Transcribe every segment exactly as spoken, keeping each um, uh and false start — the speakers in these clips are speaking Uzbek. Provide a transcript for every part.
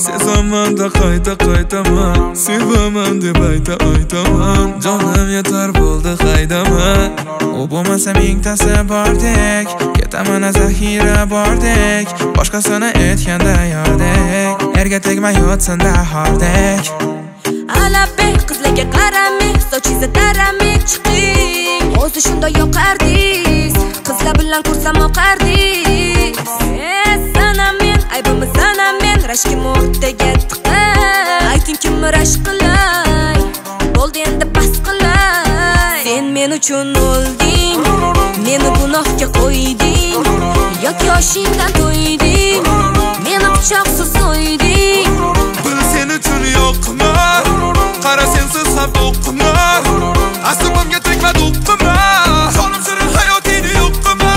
sezaman da qayta qaytaman, sevaman deb ayta aytaman. Jonim yetar bo'ldi haydaman. U bo'lmasa mingtasi bordek, ketaman zaxira bordek, boshqasini aytganda yordek, erga tegmay yotsin-da hordek. Alabey qizlarga qaramay, sochingizni taramay chiqing. O'zi shunda yoqardingiz, qizlar bilan ko'rsam oqardingiz. Eh, sana men, aybimni sana men, rashkim o'rtaga tiqay. Ayting kimni rash qilay, bo'ldi endi bas qilay. Sen men uchun o'lding, meni gunohga qo'yding, yoki yoshingdan to'yding, meni pichoqsiz so'yding. Bil sen uchun yo'qman, qara sensiz ham o'qima, aslimimga tegma do'qima, jonim shirin hayotini yo'qima.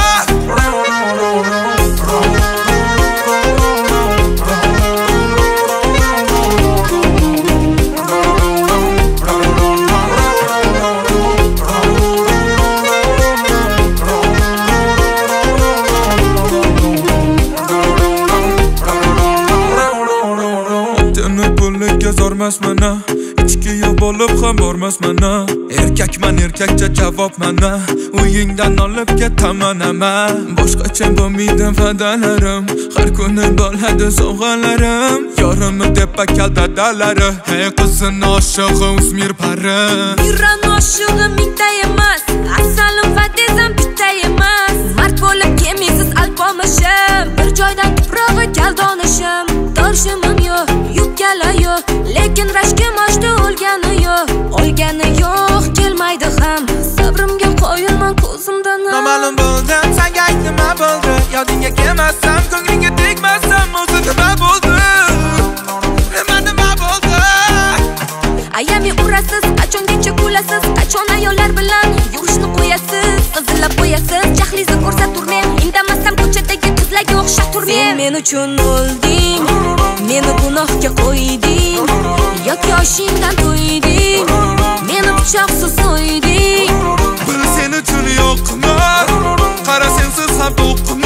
Zormasmana, ichki yo'q bo'lib ham bormasmana. Erkakman, erkakcha javob mana. Uyingdan olib ketaman ama. Boshqacha bo'lmaydi va'dalarim, har kuni bo'ladi sovg'alarim. Yorimni deb bakal dadalari, hey qizning oshig'i o'smir pari. Miran oshig'i mingta emas, asalim va dezam bitta emas. Mard bo'lib kemisiz alpomishim, bir joydan tuprog'i galdonishim. Dorshimim yo'q, yubkala yo'q, lekin rashkim oshdi o'lgani yo'q. O'lgani yo'q, kelmaydi ham, sabrimga qo'yilman ko'zimdan. Noma'lum bo'ldim, senga aytdim nima bo'ldi? Yodingga kelmasam, ko'nglingga tegmasam, o'zi nima bo'ldi? Nima nima bo'ldi? Ayami urasiz, qachongacha kulasiz, qachon ayollar bilan yurishni qo'yasiz, qizilab qo'yasiz, jahlingizni ko'rsaturmen, indamasam ko'chadagi qizlarga o'xshab turmen. Sen men uchun o'lding, meni gunohga qo'yding, yoki yoshingdan to'yding, meni pichoqsiz so'yding. Bil sen uchun yo'qman, qara sensiz ham do'qima.